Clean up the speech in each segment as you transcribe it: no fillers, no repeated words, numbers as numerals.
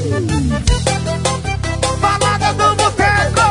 Balada do Boteco.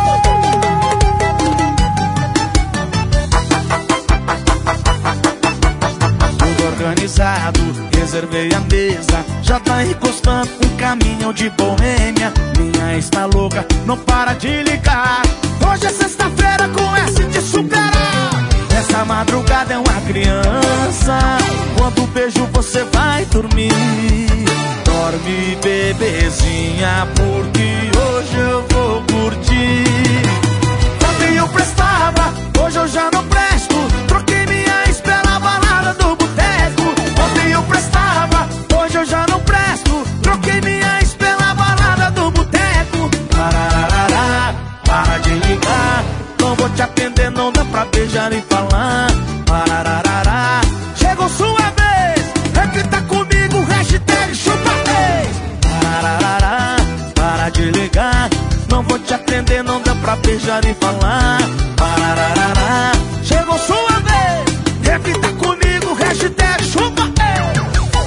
Tudo organizado, reservei a mesa. Já tá encostando um caminhão de boêmia. Minha ex tá louca, não para de ligar. Hoje é sexta-feira com S de superar. Essa madrugada é uma criança. Quando beijo você vai dormir. Dorme, bebezinha, porque hoje eu vou curtir. Ontem eu prestava, hoje eu já não presto. Troquei minha ex pela balada do boteco. Ontem eu prestava, hoje eu já não presto. Troquei minha ex pela balada do boteco. Parararará, para de ligar. Não vou te atender, não dá pra beijar e falar. Parararará, chegou sua vez. Repita comigo, hashtag chupa-vez. Parararará, para de ligar. Não vou te atender, não dá pra beijar e falar. Parararará, chegou sua vez. Repita comigo, hashtag chupa-vez.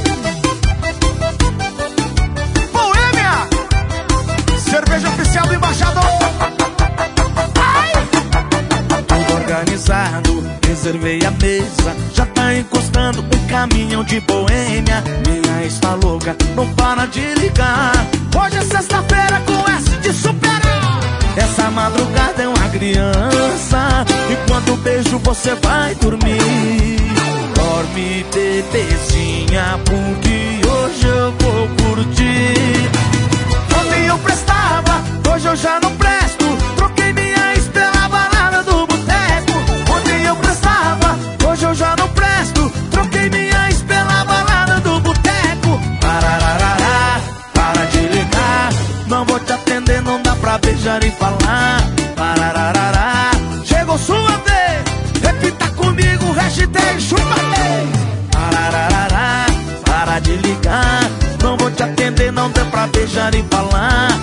Boêmia, cerveja oficial do embaixador. Organizado, reservei a mesa. Já tá encostando um caminhão de boêmia. Minha ex tá louca, não para de ligar. Hoje é sexta-feira com S de superar. Essa madrugada é uma criança. E quando beijo você vai dormir. Dorme, bebezinha, porque hoje eu vou curtir. Ontem eu prestava, hoje eu já não presto. Troquei minha ex pela balada do boteco. Ontem eu prestava, hoje eu já não presto. Troquei minha ex pela balada do boteco. Parararará, para de ligar. Não vou te atender, não dá pra beijar e falar. Parararará, chegou sua vez. Repita comigo, hashtag chupa-vez. Parararará, para de ligar. Não vou te atender, não dá pra beijar e falar.